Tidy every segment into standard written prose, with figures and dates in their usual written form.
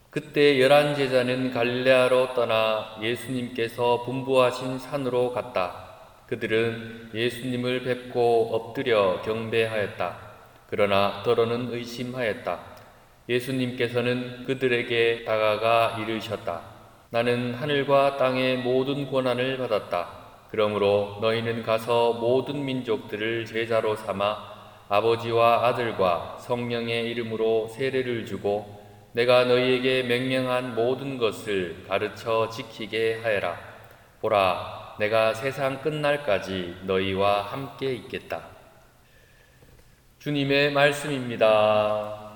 그때 11제자는 갈릴레아로 떠나 예수님께서 분부하신 산으로 갔다. 그들은 예수님을 뵙고 엎드려 경배하였다. 그러나 더러는 의심하였다. 예수님께서는 그들에게 다가가 이르셨다. 나는 하늘과 땅의 모든 권한을 받았다. 그러므로 너희는 가서 모든 민족들을 제자로 삼아 아버지와 아들과 성령의 이름으로 세례를 주고 내가 너희에게 명령한 모든 것을 가르쳐 지키게 하여라. 보라, 내가 세상 끝날까지 너희와 함께 있겠다. 주님의 말씀입니다.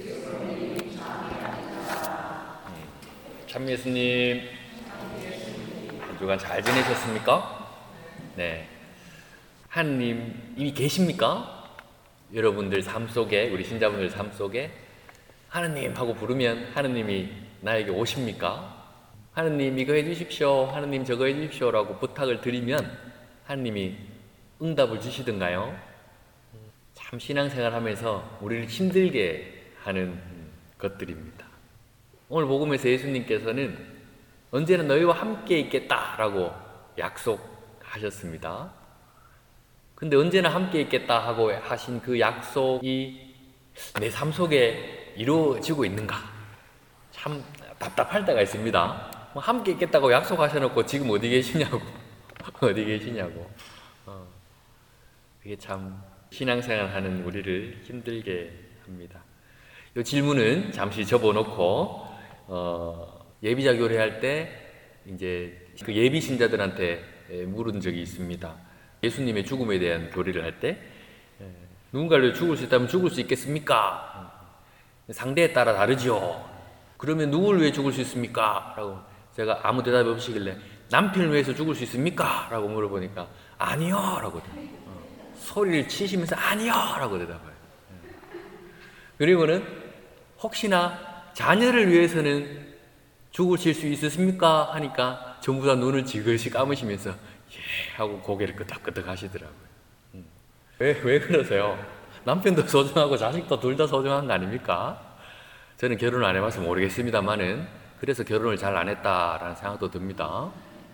참 예수님, 한 주간 잘 지내셨습니까? 네. 하느님 이미 계십니까? 여러분들 삶 속에, 우리 신자분들 삶 속에 하느님 하고 부르면 하느님이 나에게 오십니까? 하느님 이거 해주십시오, 하느님 저거 해주십시오 라고 부탁을 드리면 하느님이 응답을 주시던가요? 참 신앙생활 하면서 우리를 힘들게 하는 것들입니다. 오늘 복음에서 예수님께서는 언제나 너희와 함께 있겠다라고 약속하셨습니다. 근데 언제나 함께 있겠다 하고 하신 그 약속이 내 삶 속에 이루어지고 있는가? 참 답답할 때가 있습니다. 함께 있겠다고 약속하셔놓고 지금 어디 계시냐고 어디 계시냐고. 이게 참 신앙생활 하는 우리를 힘들게 합니다. 이 질문은 잠시 접어놓고 예비자 교례할 때 이제 그 예비 신자들한테 물은 적이 있습니다. 예수님의 죽음에 대한 교리를 할 때 누군가를 죽을 수 있다면 죽을 수 있겠습니까? 상대에 따라 다르지요. 그러면 누구를 위해 죽을 수 있습니까? 라고 제가 아무 대답이 없으시길래 남편을 위해서 죽을 수 있습니까? 라고 물어보니까 아니요 라고 소리를 치시면서 아니요 라고 대답해요. 그리고는 혹시나 자녀를 위해서는 죽으실 수 있으십니까? 하니까 전부 다 눈을 지그시 감으시면서 예 하고 고개를 끄덕끄덕 하시더라고요. 왜 그러세요? 남편도 소중하고 자식도 둘 다 소중한 거 아닙니까? 저는 결혼을 안 해봐서 모르겠습니다만은 그래서 결혼을 잘 안 했다라는 생각도 듭니다.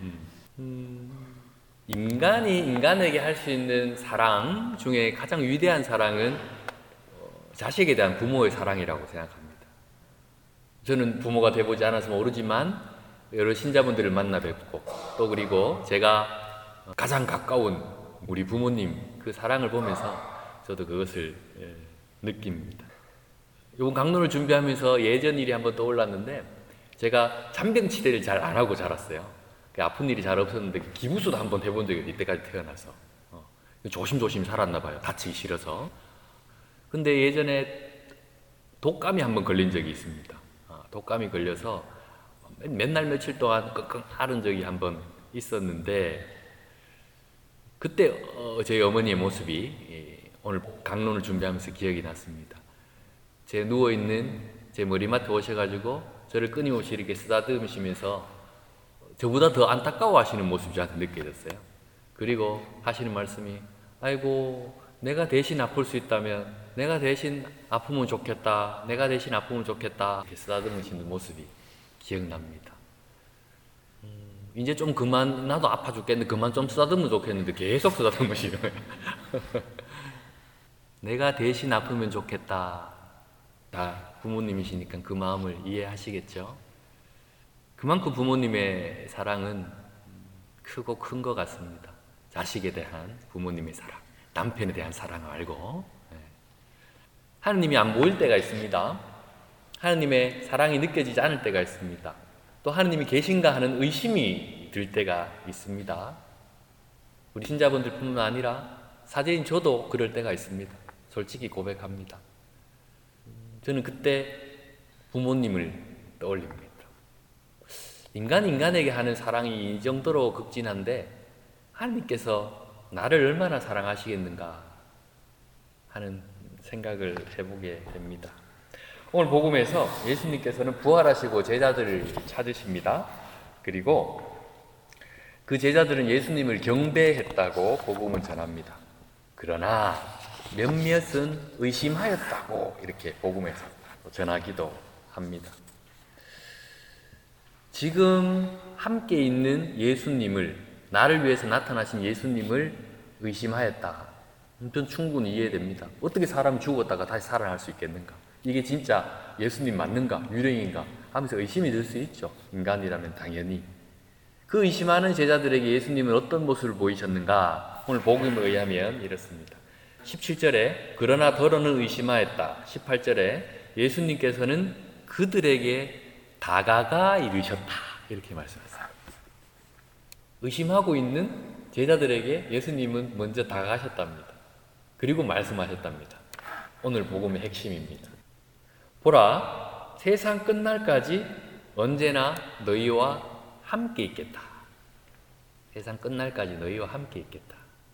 인간이 인간에게 할 수 있는 사랑 중에 가장 위대한 사랑은 자식에 대한 부모의 사랑이라고 생각합니다. 저는 부모가 돼보지 않아서 모르지만 여러 신자분들을 만나 뵙고 또 그리고 제가 가장 가까운 우리 부모님 그 사랑을 보면서 저도 그것을 느낍니다. 이번 강론을 준비하면서 예전 일이 한번 떠올랐는데 제가 잔병치레를 잘 안 하고 자랐어요. 아픈 일이 잘 없었는데 기부수도 한번 해본 적이 이때까지 태어나서 조심조심 살았나 봐요. 다치기 싫어서. 근데 예전에 독감이 한번 걸린 적이 있습니다. 독감이 걸려서 맨날 며칠 동안 끙끙 앓은 적이 한번 있었는데 그때 저희 어머니의 모습이 오늘 강론을 준비하면서 기억이 났습니다. 제 누워있는 제 머리맡에 오셔가지고 저를 끊임없이 이렇게 쓰다듬으시면서 저보다 더 안타까워하시는 모습이 저한테 느껴졌어요. 그리고 하시는 말씀이 아이고 내가 대신 아플 수 있다면 내가 대신 아프면 좋겠다, 내가 대신 아프면 좋겠다 이렇게 쓰다듬으시는 모습이 기억납니다. 이제 좀 그만, 나도 아파 죽겠는데 그만 좀 쓰다듬으면 좋겠는데 계속 쓰다듬으시는 거예요. 내가 대신 아프면 좋겠다. 다 부모님이시니까 그 마음을 이해하시겠죠? 그만큼 부모님의 사랑은 크고 큰 것 같습니다. 자식에 대한 부모님의 사랑, 남편에 대한 사랑 말고. 하느님이 안 보일 때가 있습니다. 하느님의 사랑이 느껴지지 않을 때가 있습니다. 또 하느님이 계신가 하는 의심이 들 때가 있습니다. 우리 신자분들 뿐만 아니라 사제인 저도 그럴 때가 있습니다. 솔직히 고백합니다. 저는 그때 부모님을 떠올립니다. 인간에게 하는 사랑이 이 정도로 극진한데 하느님께서 나를 얼마나 사랑하시겠는가 하는 생각을 해보게 됩니다. 오늘 복음에서 예수님께서는 부활하시고 제자들을 찾으십니다. 그리고 그 제자들은 예수님을 경배했다고 복음은 전합니다. 그러나 몇몇은 의심하였다고 이렇게 복음에서 전하기도 합니다. 지금 함께 있는 예수님을, 나를 위해서 나타나신 예수님을 의심하였다. 전 충분히 이해됩니다. 어떻게 사람이 죽었다가 다시 살아날 수 있겠는가? 이게 진짜 예수님 맞는가? 유령인가? 하면서 의심이 들 수 있죠. 인간이라면 당연히. 그 의심하는 제자들에게 예수님은 어떤 모습을 보이셨는가? 오늘 복음에 의하면 이렇습니다. 17절에 그러나 더러는 의심하였다. 18절에 예수님께서는 그들에게 다가가 이르셨다. 이렇게 말씀하셨어요. 의심하고 있는 제자들에게 예수님은 먼저 다가가셨답니다. 그리고 말씀하셨답니다. 오늘 복음의 핵심입니다. 보라, 세상 끝날까지 언제나 너희와 함께 있겠다. 세상 끝날까지 너희와 함께 있겠다.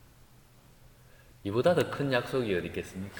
이보다 더 큰 약속이 어디 있겠습니까?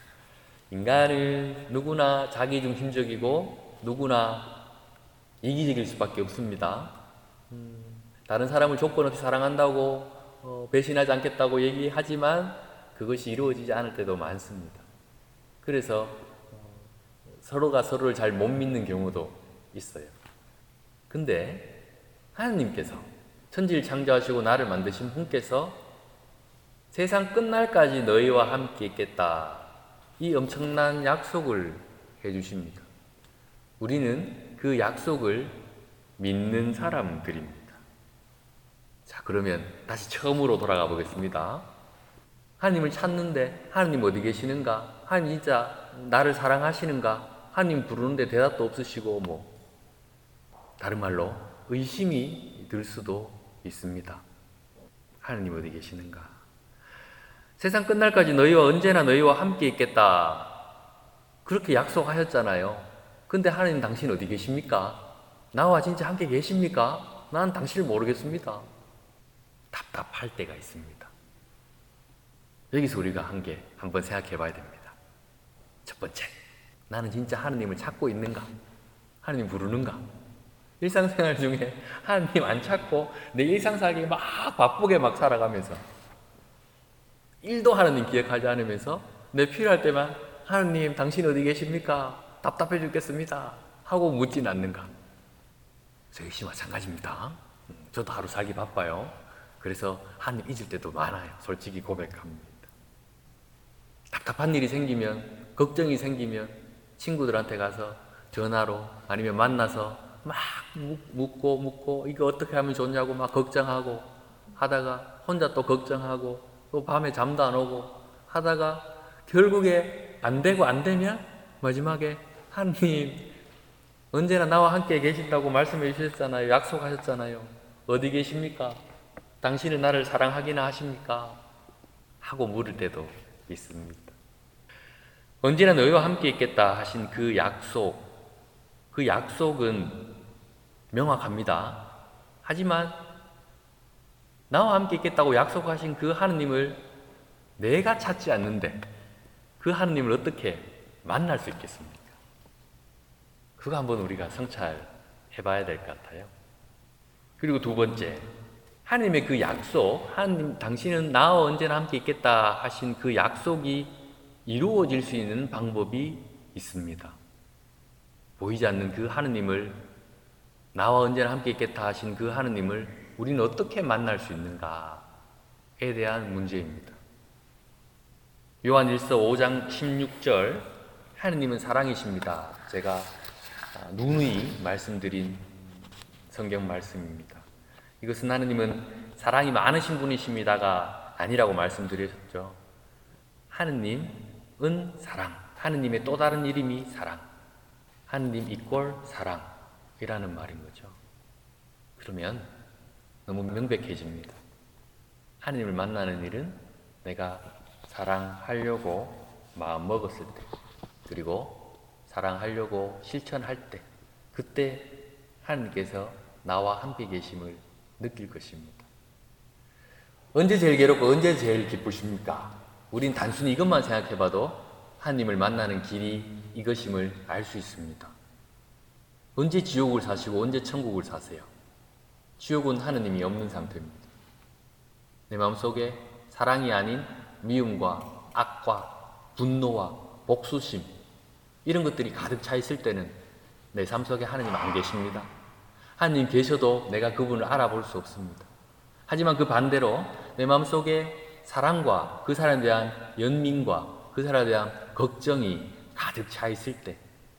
인간은 누구나 자기중심적이고 누구나 이기적일 수밖에 없습니다. 다른 사람을 조건 없이 사랑한다고 배신하지 않겠다고 얘기하지만 그것이 이루어지지 않을 때도 많습니다. 그래서 서로가 서로를 잘 못 믿는 경우도 있어요. 근데 하나님께서 천지를 창조하시고 나를 만드신 분께서 세상 끝날까지 너희와 함께 있겠다. 이 엄청난 약속을 해주십니다. 우리는 그 약속을 믿는 사람들입니다. 자, 그러면 다시 처음으로 돌아가 보겠습니다. 하나님을 찾는데 하나님 어디 계시는가? 하나님 진짜 나를 사랑하시는가? 하나님 부르는데 대답도 없으시고 다른 말로 의심이 들 수도 있습니다. 하나님 어디 계시는가? 세상 끝날까지 너희와 언제나 너희와 함께 있겠다. 그렇게 약속하셨잖아요. 근데 하나님 당신 어디 계십니까? 나와 진짜 함께 계십니까? 난 당신을 모르겠습니다. 답답할 때가 있습니다. 여기서 우리가 한번 생각해 봐야 됩니다. 첫 번째, 나는 진짜 하나님을 찾고 있는가? 하나님 부르는가? 일상생활 중에 하나님 안 찾고 내 일상살기 막 바쁘게 막 살아가면서 일도 하나님 기억하지 않으면서 내 필요할 때만 하나님 당신 어디 계십니까? 답답해 죽겠습니다 하고 묻진 않는가? 저 역시 마찬가지입니다. 저도 하루 살기 바빠요. 그래서 하나님 잊을 때도 많아요. 솔직히 고백합니다. 답답한 일이 생기면, 걱정이 생기면 친구들한테 가서 전화로 아니면 만나서 막 묻고 이거 어떻게 하면 좋냐고 막 걱정하고 하다가 혼자 또 걱정하고 또 밤에 잠도 안 오고 하다가 결국에 안 되고 안 되면 마지막에 하나님 언제나 나와 함께 계신다고 말씀해 주셨잖아요. 약속하셨잖아요. 어디 계십니까? 당신은 나를 사랑하기나 하십니까? 하고 물을 때도 있습니다. 언제나 너희와 함께 있겠다 하신 그 약속은 명확합니다. 하지만 나와 함께 있겠다고 약속하신 그 하느님을 내가 찾지 않는데 그 하느님을 어떻게 만날 수 있겠습니까? 그거 한번 우리가 성찰해 봐야 될 것 같아요. 그리고 두 번째, 하나님의 그 약속, 하나님 당신은 나와 언제나 함께 있겠다 하신 그 약속이 이루어질 수 있는 방법이 있습니다. 보이지 않는 그 하느님을, 나와 언제나 함께 있겠다 하신 그 하느님을 우리는 어떻게 만날 수 있는가에 대한 문제입니다. 요한일서 5장 16절, 하느님은 사랑이십니다. 제가 누누이 말씀드린 성경 말씀입니다. 이것은 하느님은 사랑이 많으신 분이십니다가 아니라고 말씀드렸죠. 하느님은 사랑, 하느님의 또 다른 이름이 사랑, 하느님 이꼴 사랑이라는 말인 거죠. 그러면 너무 명백해집니다. 하느님을 만나는 일은 내가 사랑하려고 마음 먹었을 때, 그리고 사랑하려고 실천할 때, 그때 하느님께서 나와 함께 계심을 느낄 것입니다. 언제 제일 괴롭고 언제 제일 기쁘십니까? 우린 단순히 이것만 생각해봐도 하느님을 만나는 길이 이것임을 알 수 있습니다. 언제 지옥을 사시고 언제 천국을 사세요? 지옥은 하느님이 없는 상태입니다. 내 마음속에 사랑이 아닌 미움과 악과 분노와 복수심 이런 것들이 가득 차 있을 때는 내 삶 속에 하느님 안 계십니다. 하나님 계셔도 내가 그분을 알아볼 수 없습니다. 하지만 그 반대로 내 마음속에 사랑과 그 사람에 대한 연민과 그 사람에 대한 걱정이 가득 차 있을 때,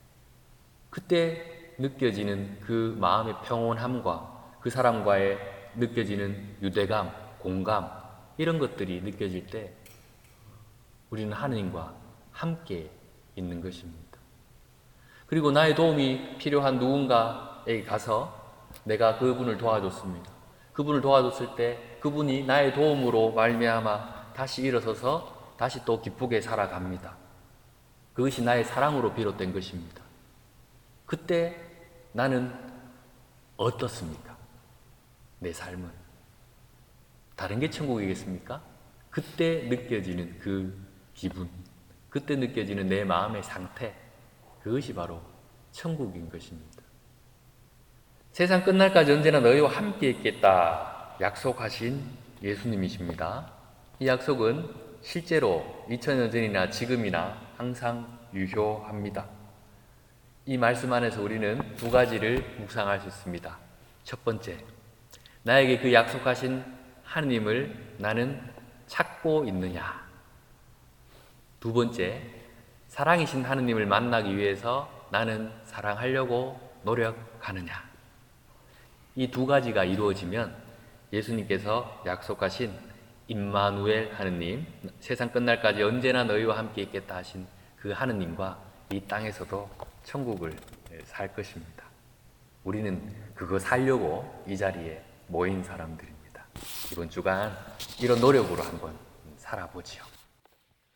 그때 느껴지는 그 마음의 평온함과 그 사람과의 느껴지는 유대감, 공감, 이런 것들이 느껴질 때 우리는 하느님과 함께 있는 것입니다. 그리고 나의 도움이 필요한 누군가에게 가서 내가 그분을 도와줬습니다. 그분을 도와줬을 때 그분이 나의 도움으로 말미암아 다시 일어서서 다시 또 기쁘게 살아갑니다. 그것이 나의 사랑으로 비롯된 것입니다. 그때 나는 어떻습니까? 내 삶은 다른 게 천국이겠습니까? 그때 느껴지는 그 기분, 그때 느껴지는 내 마음의 상태, 그것이 바로 천국인 것입니다. 세상 끝날까지 언제나 너희와 함께 있겠다 약속하신 예수님이십니다. 이 약속은 실제로 2000년 전이나 지금이나 항상 유효합니다. 이 말씀 안에서 우리는 두 가지를 묵상할 수 있습니다. 첫 번째, 나에게 그 약속하신 하느님을 나는 찾고 있느냐. 두 번째, 사랑이신 하느님을 만나기 위해서 나는 사랑하려고 노력하느냐. 이 두 가지가 이루어지면 예수님께서 약속하신 임마누엘 하느님, 세상 끝날까지 언제나 너희와 함께 있겠다 하신 그 하느님과 이 땅에서도 천국을 살 것입니다. 우리는 그거 살려고 이 자리에 모인 사람들입니다. 이번 주간 이런 노력으로 한번 살아보지요.